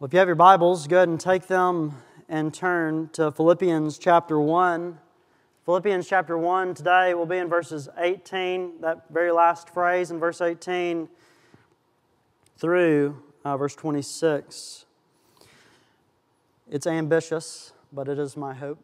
Well, if you have your Bibles, go ahead and take them and turn to Philippians chapter 1. Philippians chapter 1 today will be in verses 18, that very last phrase in verse 18, through verse 26. It's ambitious, but it is my hope.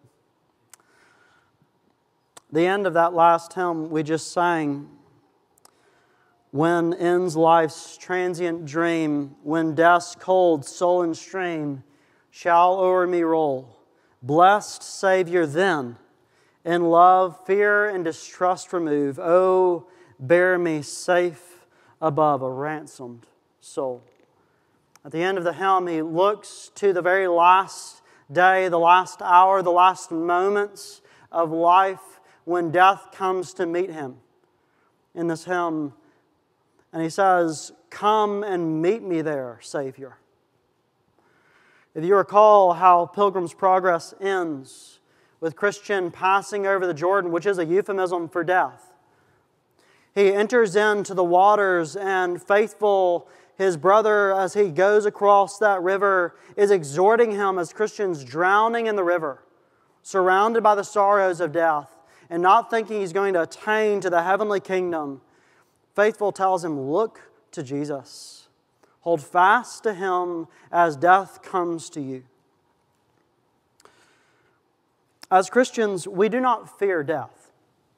The end of that last hymn we just sang, when ends life's transient dream, when death's cold sullen stream shall o'er me roll, blessed Savior, then, in love, fear, and distrust remove, oh, bear me safe above a ransomed soul. At the end of the hymn, he looks to the very last day, the last hour, the last moments of life when death comes to meet him in this hymn. And he says, "Come and meet me there, Savior." If you recall how Pilgrim's Progress ends with Christian passing over the Jordan, which is a euphemism for death. He enters into the waters, and faithful, his brother, as he goes across that river, is exhorting him as Christians drowning in the river, surrounded by the sorrows of death, and not thinking he's going to attain to the heavenly kingdom. Faithful tells him, look to Jesus. Hold fast to Him as death comes to you. As Christians, we do not fear death.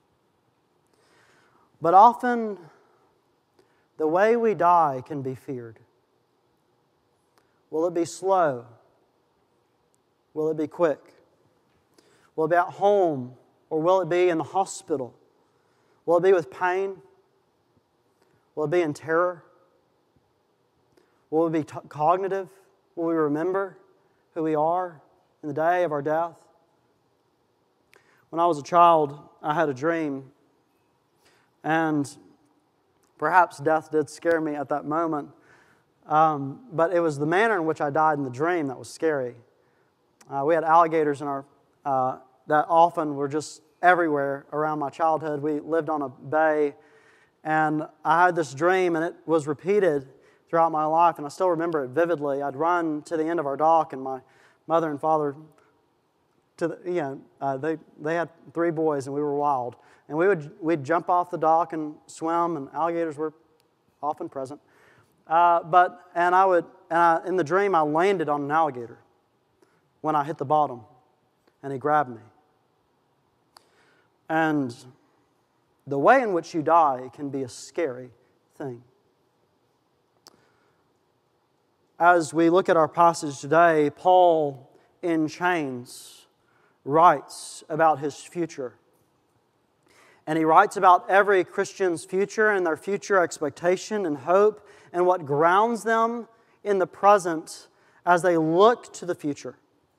But often, the way we die can be feared. Will it be slow? Will it be quick? Will it be at home? Or will it be in the hospital? Will it be with pain? Will it be in terror? Will it be cognitive? Will we remember who we are in the day of our death? When I was a child, I had a dream, and perhaps death did scare me at that moment, but it was the manner in which I died in the dream that was scary. We had alligators in our that often were just everywhere around my childhood. We lived on a bay, and I had this dream, and it was repeated throughout my life, and I still remember it vividly. I'd run to the end of our dock, and my mother and father, they had 3 boys, and we were wild. And we'd jump off the dock and swim, and alligators were often present. In the dream, I landed on an alligator when I hit the bottom, and he grabbed me. And the way in which you die can be a scary thing. As we look at our passage today, Paul, in chains, writes about his future. And he writes about every Christian's future and their future expectation and hope and what grounds them in the present as they look to the future.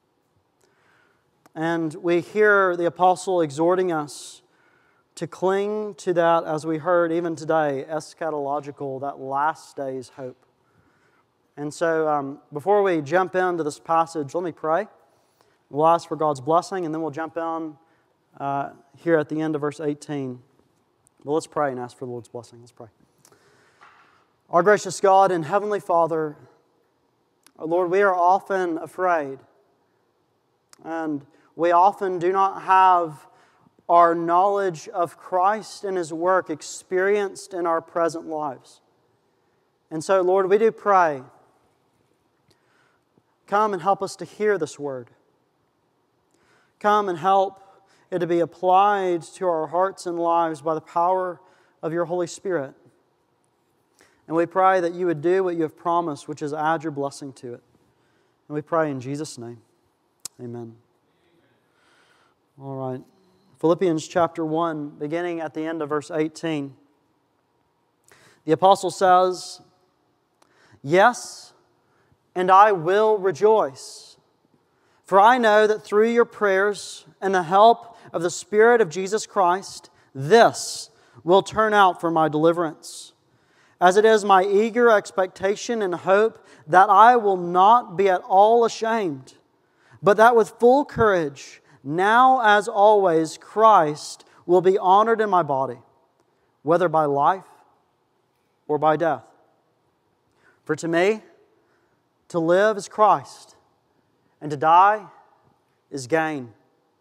And we hear the apostle exhorting us to cling to that, as we heard even today, eschatological, that last day's hope. And so before we jump into this passage, let me pray. We'll ask for God's blessing, and then we'll jump in here at the end of verse 18. Well, let's pray and ask for the Lord's blessing. Let's pray. Our gracious God and Heavenly Father, Lord, we are often afraid, and we often do not have our knowledge of Christ and His work experienced in our present lives. And so, Lord, we do pray, come and help us to hear this word. Come and help it to be applied to our hearts and lives by the power of your Holy Spirit. And we pray that you would do what you have promised, which is add your blessing to it. And we pray in Jesus' name. Amen. All right. Philippians chapter 1, beginning at the end of verse 18. The apostle says, "Yes, and I will rejoice. For I know that through your prayers and the help of the Spirit of Jesus Christ, this will turn out for my deliverance. As it is my eager expectation and hope that I will not be at all ashamed, but that with full courage, now as always, Christ will be honored in my body, whether by life or by death. For to me, To live is Christ, and to die is gain.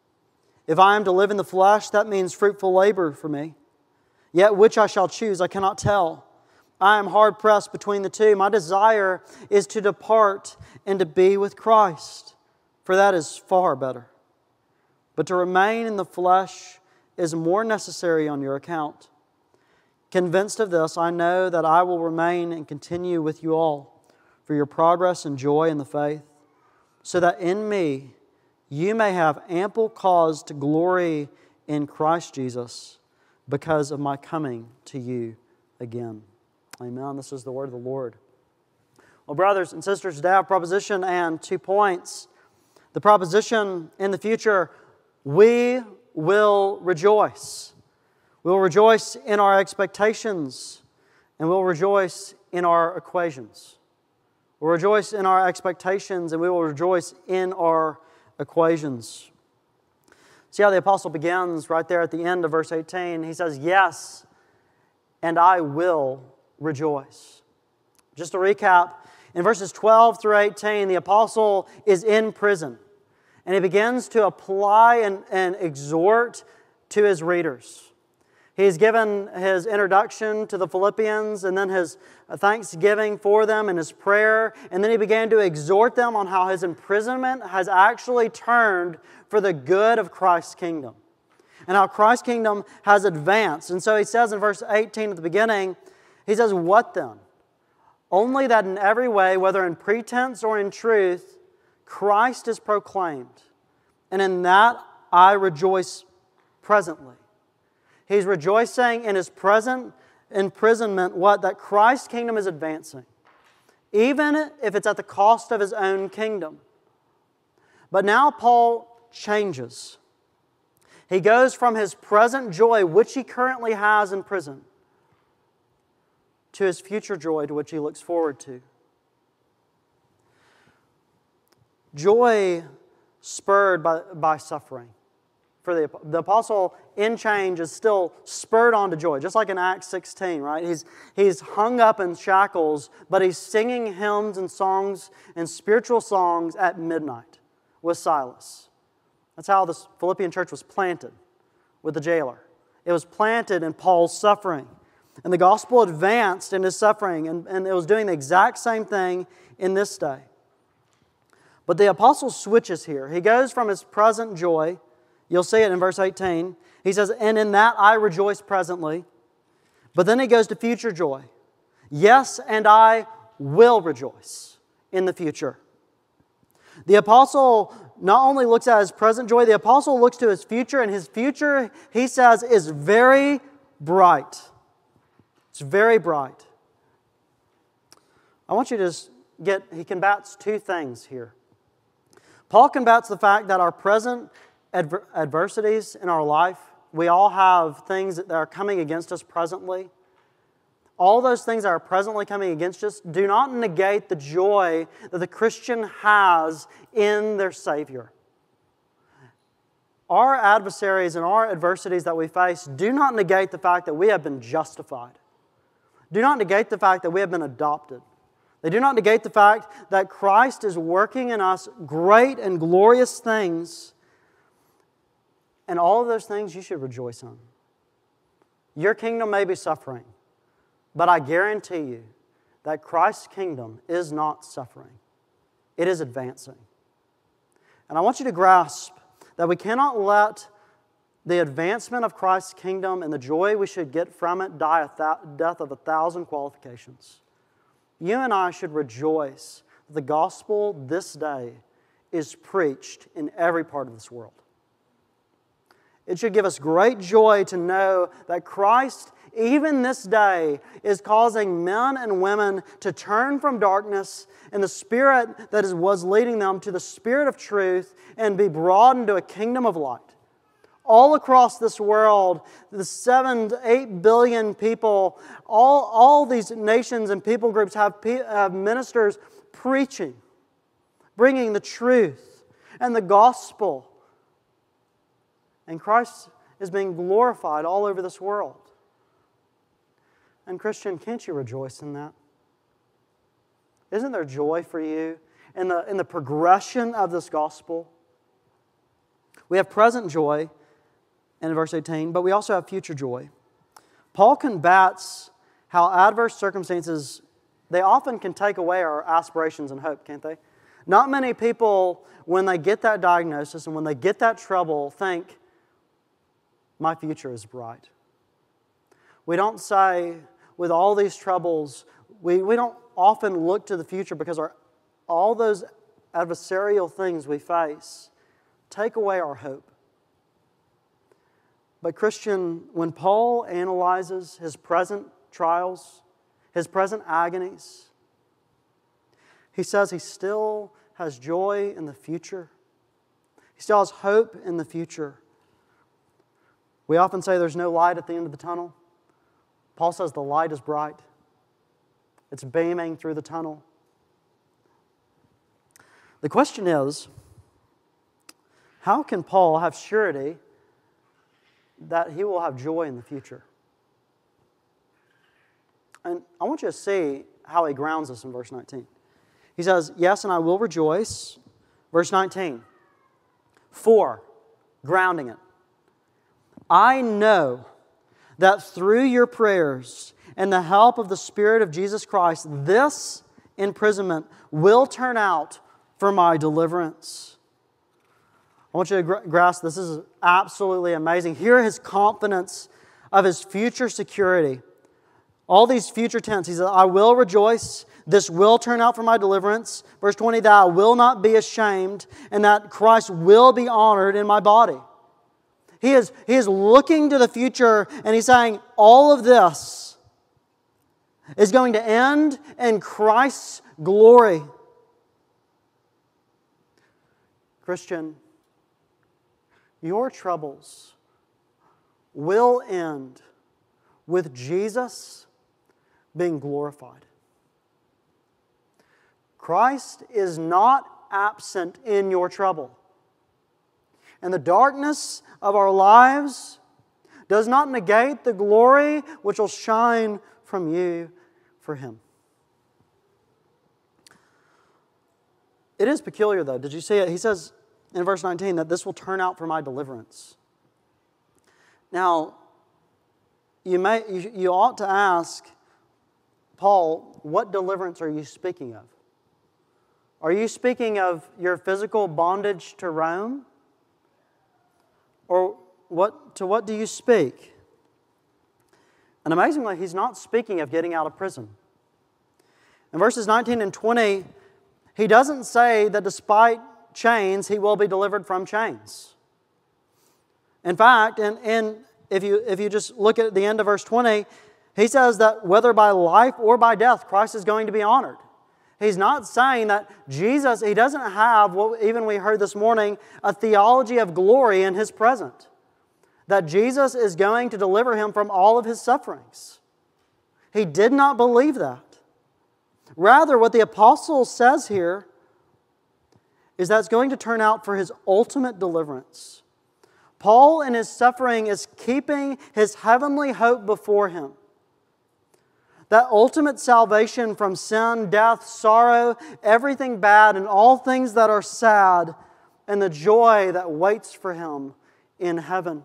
If I am to live in the flesh, that means fruitful labor for me. Yet which I shall choose, I cannot tell. I am hard-pressed between the two. My desire is to depart and to be with Christ, for that is far better. But to remain in the flesh is more necessary on your account. Convinced of this, I know that I will remain and continue with you all for your progress and joy in the faith, so that in me you may have ample cause to glory in Christ Jesus because of my coming to you again. Amen. This is the word of the Lord. Well, brothers and sisters, today I have a proposition and 2 points. The proposition: in the future, we will rejoice. We will rejoice in our expectations, and we'll rejoice in our equations. We'll rejoice in our expectations, and we will rejoice in our equations. See how the apostle begins right there at the end of verse 18. He says, "Yes, and I will rejoice." Just to recap, in verses 12 through 18, the apostle is in prison, and he begins to apply and exhort to his readers. He's given his introduction to the Philippians and then his thanksgiving for them and his prayer. And then he began to exhort them on how his imprisonment has actually turned for the good of Christ's kingdom and how Christ's kingdom has advanced. And so he says in verse 18 at the beginning, he says, "What then? Only that in every way, whether in pretense or in truth, Christ is proclaimed. And in that I rejoice presently." He's rejoicing in his present imprisonment, what? That Christ's kingdom is advancing, even if it's at the cost of his own kingdom. But now Paul changes. He goes from his present joy, which he currently has in prison, to his future joy, to which he looks forward to. Joy spurred by suffering. For the apostle in change is still spurred on to joy, just like in Acts 16, right? He's hung up in shackles, but he's singing hymns and songs and spiritual songs at midnight with Silas. That's how the Philippian church was planted, with the jailer. It was planted in Paul's suffering. And the gospel advanced in his suffering, and it was doing the exact same thing in this day. But the apostle switches here. He goes from his present joy. You'll see it in verse 18. He says, "And in that I rejoice presently." But then he goes to future joy. "Yes, and I will rejoice in the future." The apostle not only looks at his present joy, the apostle looks to his future, and his future, he says, is very bright. It's very bright. I want you to get, he combats 2 things here. Paul combats the fact that our present adversities in our life, we all have things that are coming against us presently. All those things that are presently coming against us do not negate the joy that the Christian has in their Savior. Our adversaries and our adversities that we face do not negate the fact that we have been justified. Do not negate the fact that we have been adopted. They do not negate the fact that Christ is working in us great and glorious things. And all of those things you should rejoice in. Your kingdom may be suffering, but I guarantee you that Christ's kingdom is not suffering. It is advancing. And I want you to grasp that we cannot let the advancement of Christ's kingdom and the joy we should get from it die a death of 1,000 qualifications. You and I should rejoice that the gospel this day is preached in every part of this world. It should give us great joy to know that Christ, even this day, is causing men and women to turn from darkness and the spirit that was leading them to the spirit of truth and be brought into a kingdom of light. All across this world, the 7 to 8 billion people, all these nations and people groups have ministers preaching, bringing the truth and the gospel. And Christ is being glorified all over this world. And Christian, can't you rejoice in that? Isn't there joy for you in the progression of this gospel? We have present joy in verse 18, but we also have future joy. Paul combats how adverse circumstances, they often can take away our aspirations and hope, can't they? Not many people, when they get that diagnosis and when they get that trouble, think, my future is bright. We don't say, with all these troubles, we don't often look to the future because all those adversarial things we face take away our hope. But Christian, when Paul analyzes his present trials, his present agonies, he says he still has joy in the future. He still has hope in the future. We often say there's no light at the end of the tunnel. Paul says the light is bright. It's beaming through the tunnel. The question is, how can Paul have surety that he will have joy in the future? And I want you to see how he grounds this in verse 19. He says, yes, and I will rejoice. Verse 19. For, grounding it, I know that through your prayers and the help of the Spirit of Jesus Christ, this imprisonment will turn out for my deliverance. I want you to grasp this. This is absolutely amazing. Hear his confidence of his future security. All these future tense. He says, I will rejoice. This will turn out for my deliverance. Verse 20, that I will not be ashamed and that Christ will be honored in my body. He is looking to the future and he's saying, all of this is going to end in Christ's glory. Christian, your troubles will end with Jesus being glorified. Christ is not absent in your trouble. And the darkness of our lives does not negate the glory which will shine from you for Him. It is peculiar though. Did you see it? He says in verse 19 that this will turn out for my deliverance. Now, you ought to ask, Paul, what deliverance are you speaking of? Are you speaking of your physical bondage to Rome? Or what do you speak? And amazingly, he's not speaking of getting out of prison. In verses 19 and 20, he doesn't say that despite chains, he will be delivered from chains. In fact, if you just look at the end of verse 20, he says that whether by life or by death, Christ is going to be honored. He's not saying that Jesus, He doesn't have what even we heard this morning, a theology of glory in His present. That Jesus is going to deliver him from all of his sufferings. He did not believe that. Rather, what the apostle says here is that it's going to turn out for his ultimate deliverance. Paul in his suffering is keeping his heavenly hope before him. That ultimate salvation from sin, death, sorrow, everything bad, and all things that are sad, and the joy that waits for him in heaven.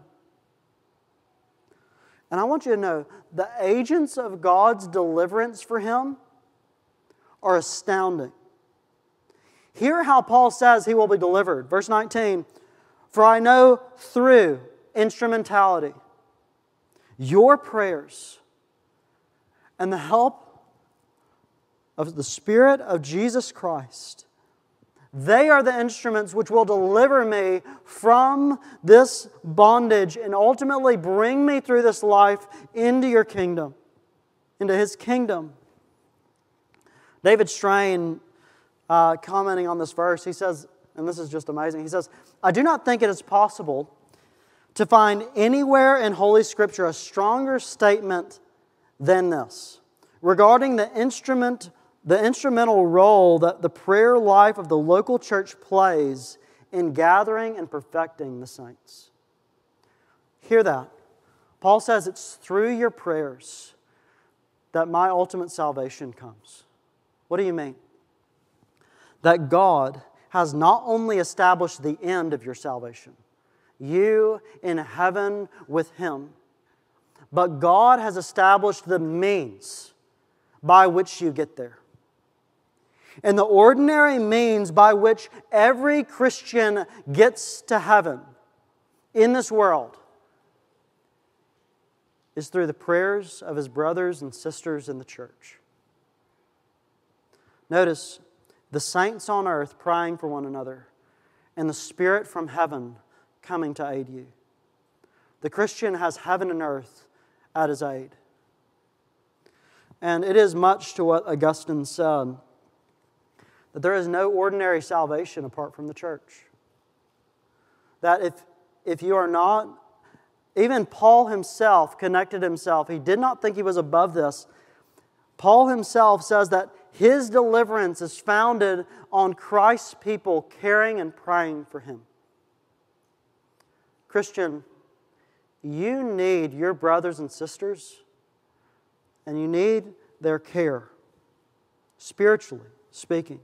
And I want you to know, the agents of God's deliverance for him are astounding. Hear how Paul says he will be delivered. Verse 19, for I know through instrumentality, your prayers, and the help of the Spirit of Jesus Christ, they are the instruments which will deliver me from this bondage and ultimately bring me through this life into your kingdom, into His kingdom. David Strain, commenting on this verse, he says, and this is just amazing, he says, I do not think it is possible to find anywhere in Holy Scripture a stronger statement than this regarding the instrumental role that the prayer life of the local church plays in gathering and perfecting the saints. Hear that. Paul says it's through your prayers that my ultimate salvation comes. What do you mean? that God has not only established the end of your salvation, you in heaven with Him, but God has established the means by which you get there. And the ordinary means by which every Christian gets to heaven in this world is through the prayers of his brothers and sisters in the church. Notice the saints on earth praying for one another and the Spirit from heaven coming to aid you. The Christian has heaven and earth at his aid. And it is much to what Augustine said, that there is no ordinary salvation apart from the church. That if you are not, even Paul himself connected himself. He did not think he was above this. Paul himself says that his deliverance is founded on Christ's people caring and praying for him. Christian, you need your brothers and sisters, and you need their care, spiritually speaking.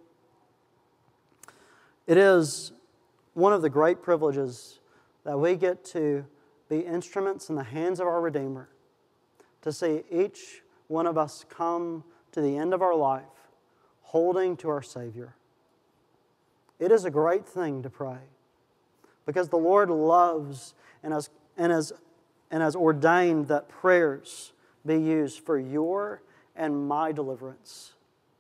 It is one of the great privileges that we get to be instruments in the hands of our Redeemer, to see each one of us come to the end of our life holding to our Savior. It is a great thing to pray, because the Lord loves and has ordained that prayers be used for your and my deliverance.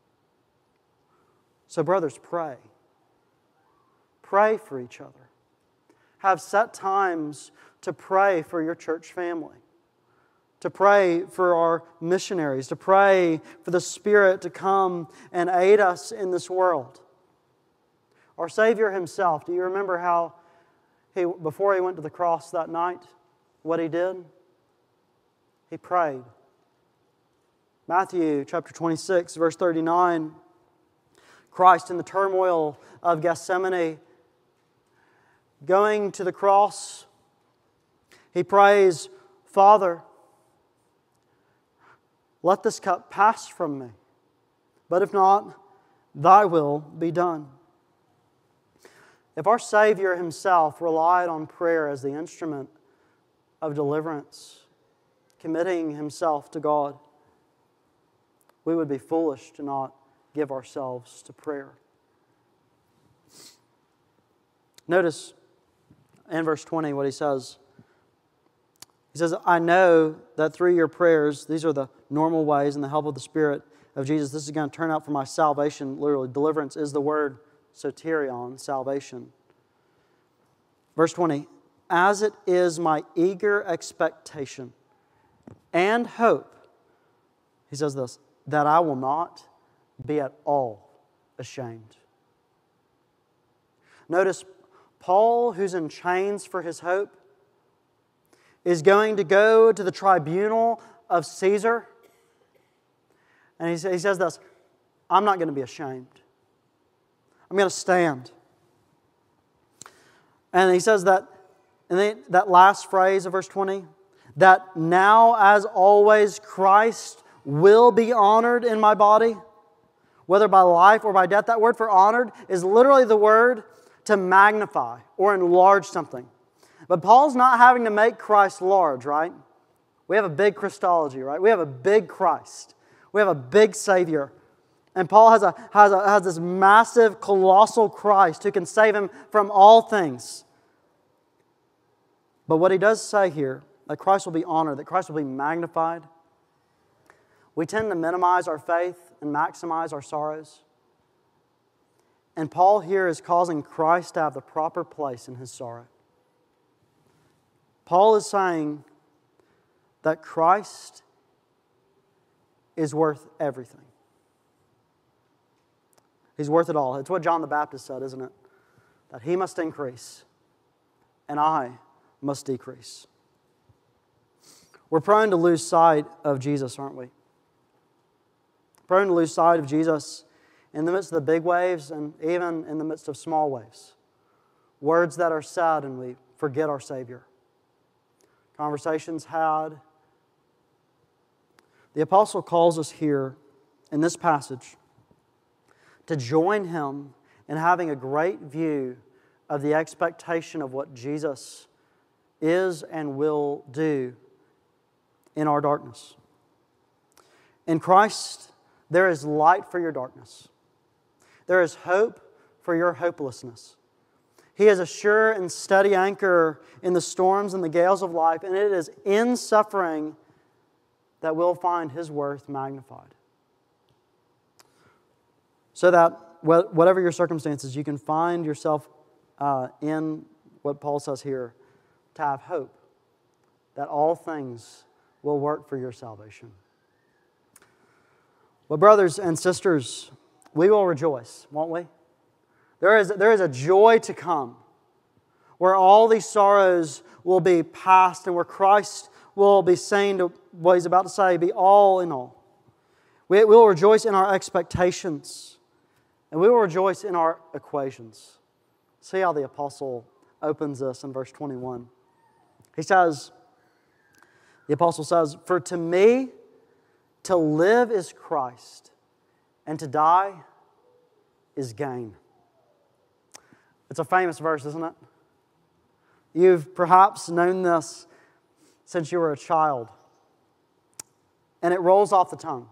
So brothers, pray. Pray for each other. Have set times to pray for your church family, to pray for our missionaries, to pray for the Spirit to come and aid us in this world. Our Savior Himself, do you remember how before He went to the cross that night, what He did? He prayed. Matthew chapter 26, verse 39, Christ in the turmoil of Gethsemane, going to the cross, He prays, Father, let this cup pass from me, but if not, Thy will be done. If our Savior Himself relied on prayer as the instrument of deliverance, committing Himself to God, we would be foolish to not give ourselves to prayer. Notice in verse 20 what He says. He says, I know that through your prayers, these are the normal ways and the help of the Spirit of Jesus, this is going to turn out for my salvation. Literally, deliverance is the word soterion, salvation. Verse 20, as it is my eager expectation and hope, he says this, that I will not be at all ashamed. Notice, Paul, who's in chains for his hope, is going to go to the tribunal of Caesar. And he says this, I'm not going to be ashamed. I'm going to stand. And he says that, and then that last phrase of verse 20, that now as always Christ will be honored in my body, whether by life or by death. That word for honored is literally the word to magnify or enlarge something. But Paul's not having to make Christ large, right? We have a big Christology, right? We have a big Christ. We have a big Savior. And Paul has this massive, colossal Christ who can save him from all things. But what he does say here, that Christ will be honored, that Christ will be magnified. We tend to minimize our faith and maximize our sorrows. And Paul here is causing Christ to have the proper place in his sorrow. Paul is saying that Christ is worth everything. He's worth it all. It's what John the Baptist said, isn't it? That He must increase and I must decrease. We're prone to lose sight of Jesus, aren't we? Prone to lose sight of Jesus in the midst of the big waves and even in the midst of small waves. Words that are said and we forget our Savior. Conversations had. The apostle calls us here in this passage to join him and having a great view of the expectation of what Jesus is and will do in our darkness. In Christ, there is light for your darkness. There is hope for your hopelessness. He is a sure and steady anchor in the storms and the gales of life, and it is in suffering that we'll find His worth magnified. So that whatever your circumstances, you can find yourself in what Paul says here, to have hope that all things will work for your salvation. Well, brothers and sisters, we will rejoice, won't we? There is a joy to come where all these sorrows will be past and where Christ will be saying to what He's about to say, be all in all. We will rejoice in our expectations and we will rejoice in our equations. See how the apostle opens this in verse 21. The apostle says, "For to me, to live is Christ, and to die is gain." It's a famous verse, isn't it? You've perhaps known this since you were a child, and it rolls off the tongue.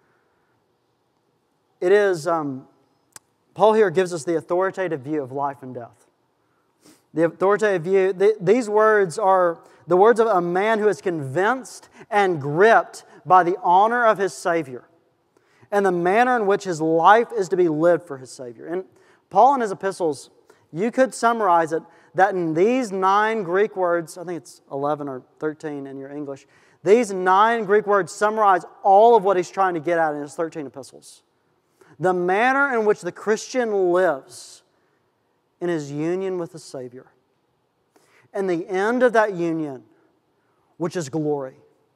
It is, Paul here gives us the authoritative view of life and death. The authoritative view, these words are the words of a man who is convinced and gripped by the honor of his Savior and the manner in which his life is to be lived for his Savior. And Paul in his epistles, you could summarize it that in these 9 Greek words, I think it's 11 or 13 in your English, these 9 Greek words summarize all of what he's trying to get at in his 13 epistles. The manner in which the Christian lives in his union with the Savior. And the end of that union, which is glory.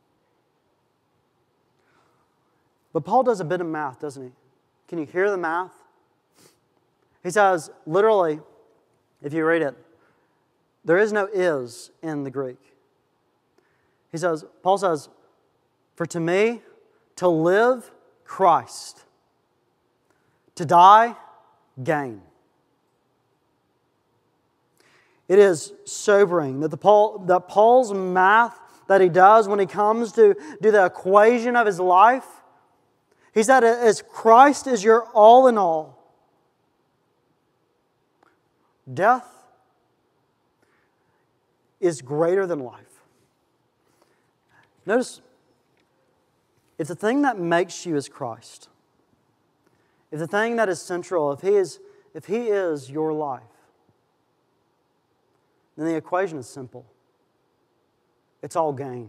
But Paul does a bit of math, doesn't he? Can you hear the math? He says, literally, if you read it, there is no is in the Greek. Paul says, "For to me, to live, Christ. To die, gain." It is sobering that Paul's math that he does when he comes to do the equation of his life, he said, as Christ is your all in all, death is greater than life. Notice, if the thing that makes you is Christ, if the thing that is central, if He is your life, then the equation is simple. It's all gain.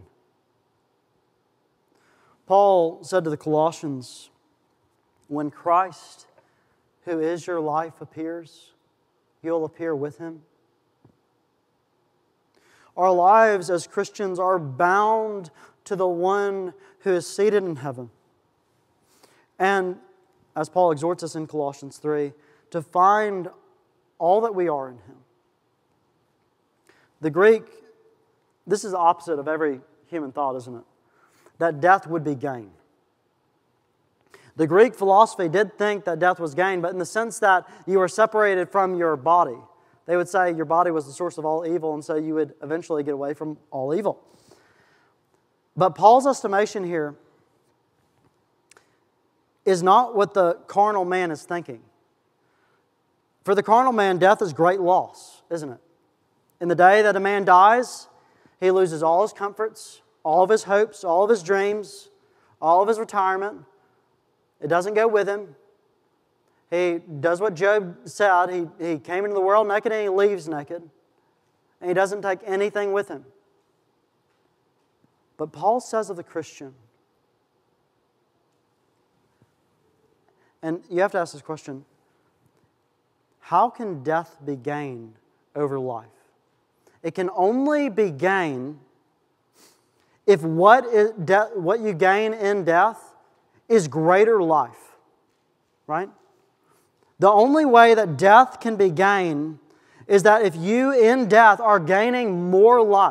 Paul said to the Colossians, when Christ, who is your life, appears, you'll appear with Him. Our lives as Christians are bound to the one who is seated in heaven. And as Paul exhorts us in Colossians 3, to find all that we are in Him. The Greek, this is the opposite of every human thought, isn't it? That death would be gain. The Greek philosophy did think that death was gain, but in the sense that you were separated from your body. They would say your body was the source of all evil, and so you would eventually get away from all evil. But Paul's estimation here is not what the carnal man is thinking. For the carnal man, death is great loss, isn't it? In the day that a man dies, he loses all his comforts, all of his hopes, all of his dreams, all of his retirement. It doesn't go with him. He does what Job said. He came into the world naked and he leaves naked. And he doesn't take anything with him. But Paul says of the Christian, and you have to ask this question, how can death be gain over life? It can only be gain if what you gain in death is greater life. Right? The only way that death can be gain is that if you in death are gaining more life.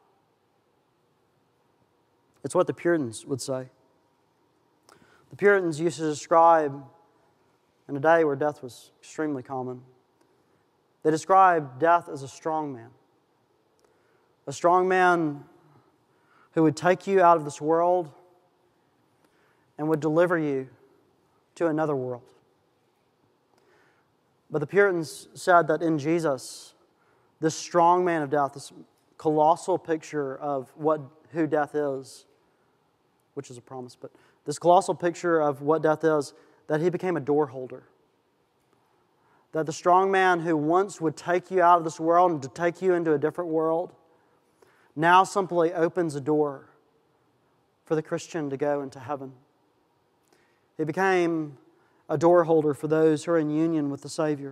It's what the Puritans would say. The Puritans used to describe in a day where death was extremely common. They described death as a strong man. A strong man who would take you out of this world and would deliver you to another world. But the Puritans said that in Jesus, this strong man of death, this colossal picture of who death is, which is a promise, but this colossal picture of what death is, that He became a door holder. That the strong man who once would take you out of this world and to take you into a different world, now simply opens a door for the Christian to go into heaven. He became a door holder for those who are in union with the Savior.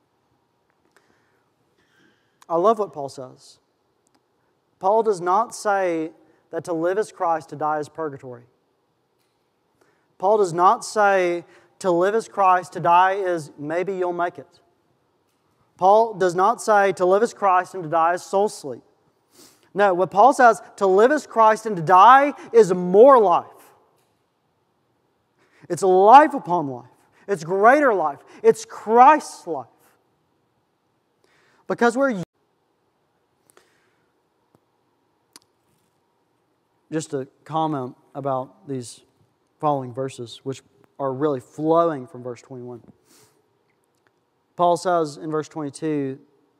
I love what Paul says. Paul does not say that to live is Christ, to die is purgatory. Paul does not say to live is Christ, to die is maybe you'll make it. Paul does not say to live is Christ and to die is soul sleep. No, what Paul says, to live is Christ and to die is more life. It's life upon life. It's greater life. It's Christ's life. Because we're... Just a comment about these following verses, which are really flowing from verse 21. Paul says in verse 22,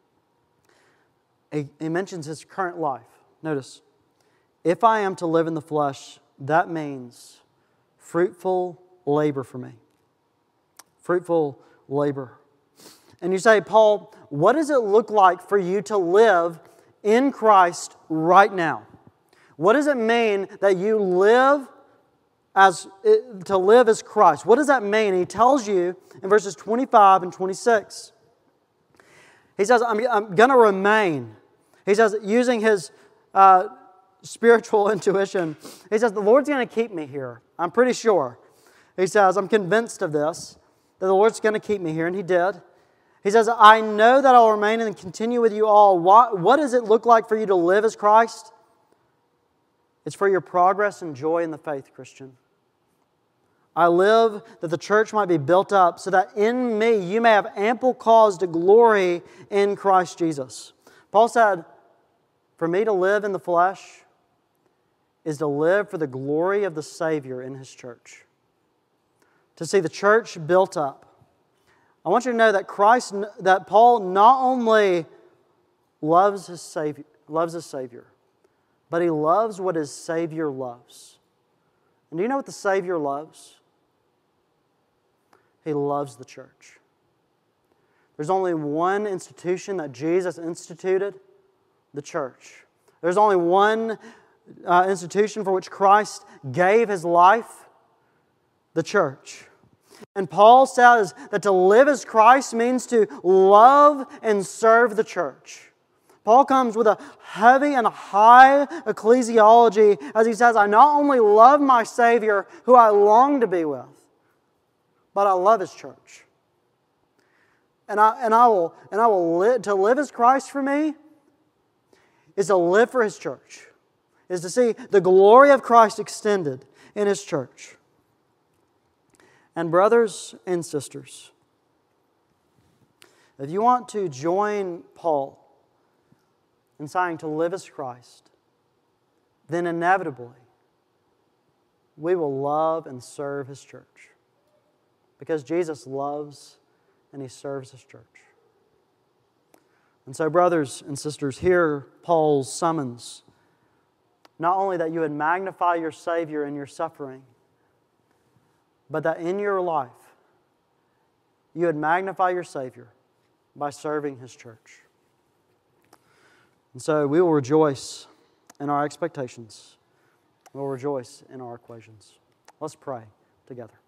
he mentions his current life. Notice, if I am to live in the flesh, that means fruitful labor for me. Fruitful labor. And you say, Paul, what does it look like for you to live in Christ right now? What does it mean that you live to live as Christ? What does that mean? He tells you in verses 25 and 26. He says, I'm going to remain. He says, using his spiritual intuition, he says, the Lord's going to keep me here. I'm pretty sure. He says, I'm convinced of this, that the Lord's going to keep me here, and He did. He says, I know that I'll remain and continue with you all. What does it look like for you to live as Christ? It's for your progress and joy in the faith, Christian. I live that the church might be built up so that in me you may have ample cause to glory in Christ Jesus. Paul said, for me to live in the flesh is to live for the glory of the Savior in His church. To see the church built up. I want you to know that Paul not only loves his Savior, but he loves what his Savior loves. And do you know what the Savior loves? He loves the church. There's only one institution that Jesus instituted, the church. There's only one institution for which Christ gave His life, the church. And Paul says that to live as Christ means to love and serve the church. Paul comes with a heavy and high ecclesiology as he says, I not only love my Savior, who I long to be with, but I love His church. To live as Christ for me is to live for His church, is to see the glory of Christ extended in His church. And brothers and sisters, if you want to join Paul in saying to live as Christ, then inevitably we will love and serve His church. Because Jesus loves and He serves His church. And so, brothers and sisters, hear Paul's summons. Not only that you would magnify your Savior in your suffering, but that in your life you would magnify your Savior by serving His church. And so we will rejoice in our expectations. We'll rejoice in our equations. Let's pray together.